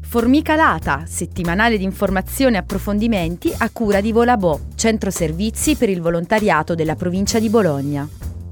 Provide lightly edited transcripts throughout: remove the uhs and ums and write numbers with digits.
Formica Lata, settimanale di informazioni e approfondimenti a cura di Volabò, centro servizi per il volontariato della provincia di Bologna.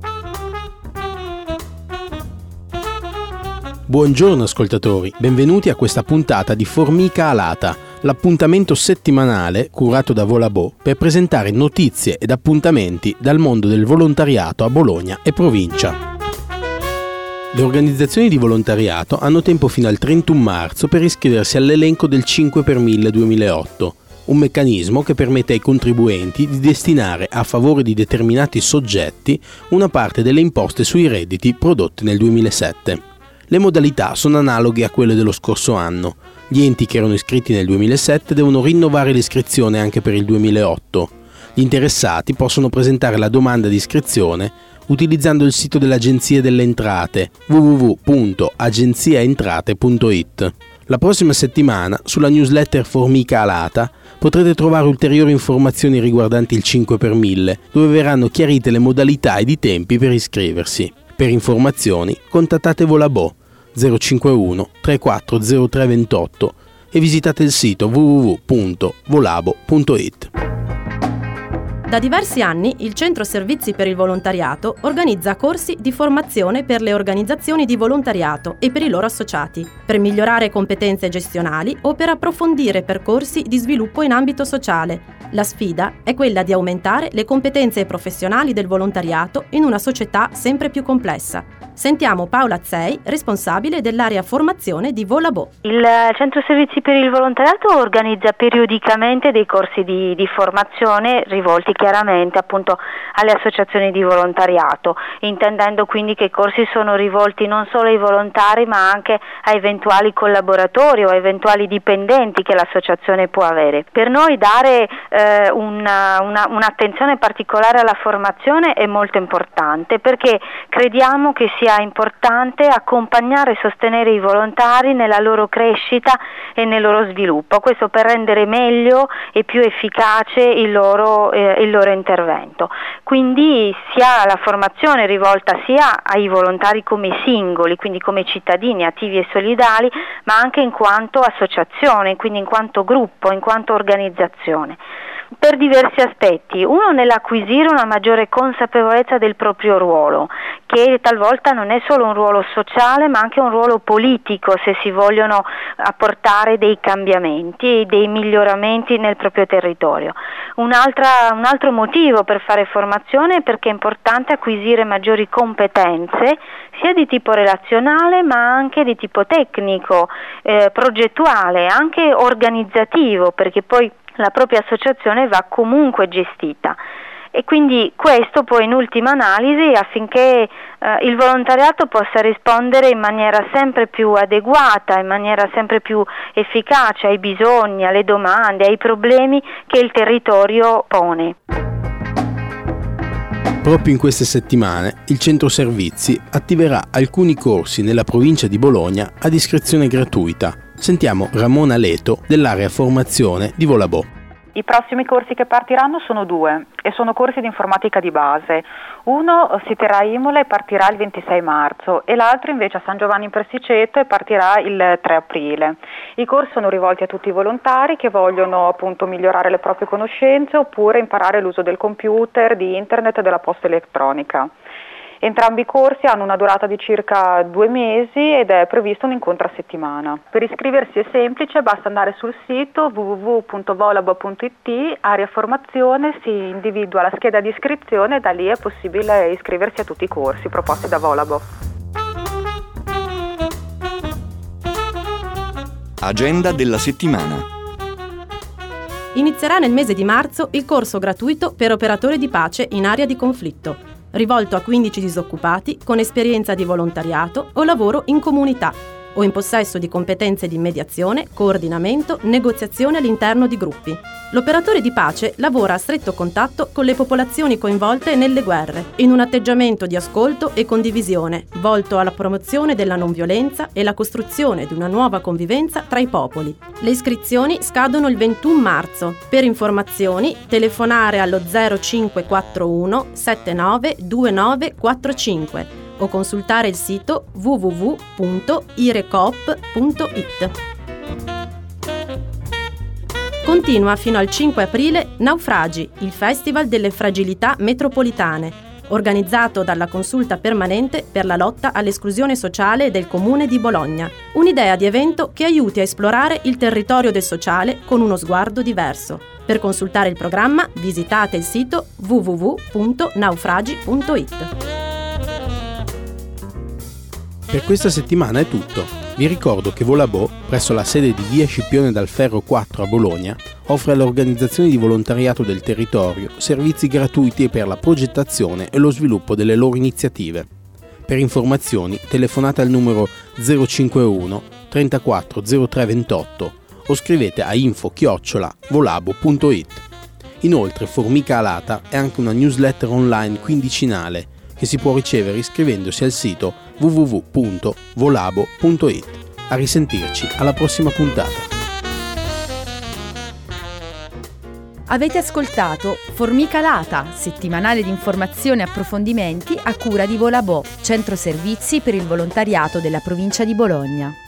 Buongiorno ascoltatori, benvenuti a questa puntata di Formica Lata, l'appuntamento settimanale curato da Volabò per presentare notizie ed appuntamenti dal mondo del volontariato a Bologna e provincia. Le organizzazioni di volontariato hanno tempo fino al 31 marzo per iscriversi all'elenco del 5 per 1000 2008, un meccanismo che permette ai contribuenti di destinare a favore di determinati soggetti una parte delle imposte sui redditi prodotti nel 2007. Le modalità sono analoghe a quelle dello scorso anno. Gli enti che erano iscritti nel 2007 devono rinnovare l'iscrizione anche per il 2008. Gli interessati possono presentare la domanda di iscrizione utilizzando il sito dell'Agenzia delle Entrate www.agenziaentrate.it. La prossima settimana, sulla newsletter Formica Lata, potrete trovare ulteriori informazioni riguardanti il 5 per 1000, dove verranno chiarite le modalità ed i tempi per iscriversi. Per informazioni contattate Volabò 051 340328 e visitate il sito www.volabo.it. Da diversi anni il Centro Servizi per il Volontariato organizza corsi di formazione per le organizzazioni di volontariato e per i loro associati, per migliorare competenze gestionali o per approfondire percorsi di sviluppo in ambito sociale. La sfida è quella di aumentare le competenze professionali del volontariato in una società sempre più complessa. Sentiamo Paola Zei, responsabile dell'area formazione di Volabò. Il Centro Servizi per il Volontariato organizza periodicamente dei corsi di formazione rivolti chiaramente appunto alle associazioni di volontariato, intendendo quindi che i corsi sono rivolti non solo ai volontari ma anche a eventuali collaboratori o a eventuali dipendenti che l'associazione può avere. Per noi dare un'attenzione particolare alla formazione è molto importante, perché crediamo che sia importante accompagnare e sostenere i volontari nella loro crescita e nel loro sviluppo, questo per rendere meglio e più efficace il loro intervento. Quindi sia la formazione rivolta sia ai volontari come singoli, quindi come cittadini attivi e solidali, ma anche in quanto associazione, quindi in quanto gruppo, in quanto organizzazione. Per diversi aspetti. Uno, nell'acquisire una maggiore consapevolezza del proprio ruolo, che talvolta non è solo un ruolo sociale ma anche un ruolo politico, se si vogliono apportare dei cambiamenti, dei miglioramenti nel proprio territorio. Un altro motivo per fare formazione è perché è importante acquisire maggiori competenze sia di tipo relazionale ma anche di tipo tecnico, progettuale, anche organizzativo, perché poi la propria associazione va comunque gestita. E quindi questo poi in ultima analisi, affinché il volontariato possa rispondere in maniera sempre più adeguata, in maniera sempre più efficace ai bisogni, alle domande, ai problemi che il territorio pone. Proprio in queste settimane il Centro Servizi attiverà alcuni corsi nella provincia di Bologna ad iscrizione gratuita. Sentiamo Ramona Leto dell'area formazione di Volabò. I prossimi corsi che partiranno sono 2 e sono corsi di informatica di base. Uno si terrà a Imola e partirà il 26 marzo e l'altro invece a San Giovanni in Presticeto e partirà il 3 aprile. I corsi sono rivolti a tutti i volontari che vogliono appunto migliorare le proprie conoscenze oppure imparare l'uso del computer, di internet e della posta elettronica. Entrambi i corsi hanno una durata di circa 2 mesi ed è previsto un incontro a settimana. Per iscriversi è semplice, basta andare sul sito www.volabo.it, area formazione, si individua la scheda di iscrizione e da lì è possibile iscriversi a tutti i corsi proposti da Volabo. Agenda della settimana. Inizierà nel mese di marzo il corso gratuito per operatori di pace in area di conflitto, rivolto a 15 disoccupati con esperienza di volontariato o lavoro in comunità o in possesso di competenze di mediazione, coordinamento, negoziazione all'interno di gruppi. L'operatore di pace lavora a stretto contatto con le popolazioni coinvolte nelle guerre, in un atteggiamento di ascolto e condivisione, volto alla promozione della non violenza e la costruzione di una nuova convivenza tra i popoli. Le iscrizioni scadono il 21 marzo. Per informazioni, telefonare allo 0541 79 2945 o consultare il sito www.irecop.it. Continua fino al 5 aprile Naufragi, il Festival delle Fragilità Metropolitane, organizzato dalla Consulta Permanente per la lotta all'esclusione sociale del Comune di Bologna. Un'idea di evento che aiuti a esplorare il territorio del sociale con uno sguardo diverso. Per consultare il programma visitate il sito www.naufragi.it. Per questa settimana è tutto. Vi ricordo che Volabò, presso la sede di via Scipione dal Ferro 4 a Bologna, offre alle organizzazioni di volontariato del territorio servizi gratuiti per la progettazione e lo sviluppo delle loro iniziative. Per informazioni telefonate al numero 051 34 03 28 o scrivete a info@volabo.it. Inoltre Formica Alata è anche una newsletter online quindicinale che si può ricevere iscrivendosi al sito www.volabo.it. A risentirci alla prossima puntata. Avete ascoltato Formica Alata, settimanale di informazioni e approfondimenti a cura di Volabò, centro servizi per il volontariato della provincia di Bologna.